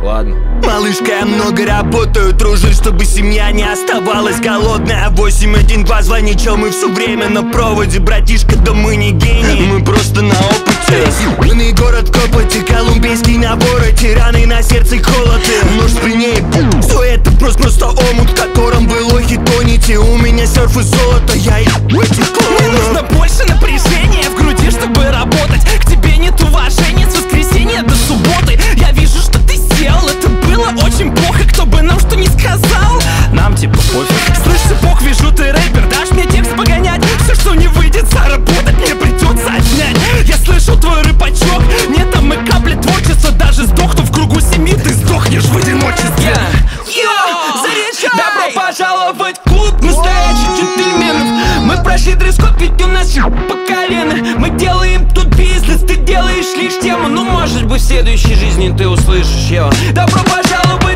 ладно. Малышка, я много работаю, тружусь, чтобы семья не оставалась голодная. 812, звони, чел, мы все время на проводе. Братишка, да мы не гении, мы просто на опыте. Юный город Копоти, колумбийский на вороте, раны на сердце, холод и нож в спине. Все это просто омут, в котором вы лохи тонете. У меня серф и золото, я и в этих клоунов. Мне нужно больше напряжения в груди, чтобы работать. К тебе нет уважения с воскресенья до субботы. Я вижу, что ты сел, это было очень плохо. Кто бы нам что ни сказал, нам типа пофиг. Слышь, Бог, вижу, ты рэпер, дашь мне текст погонять? Все, что не выйдет заработать, мне придется отнять. Я слышу твой рыбачок, нет там и капли творчества. Даже сдохну в кругу семьи, ты сдохнешь в одиночестве. Добро пожаловать в клуб настоящих джентльменов. Мы прошли дресс-код, ведь у нас по колено. Мы делаем тут бизнес, ты делаешь лишь тему. Ну, может быть, в следующей жизни ты услышишь его. Добро пожаловать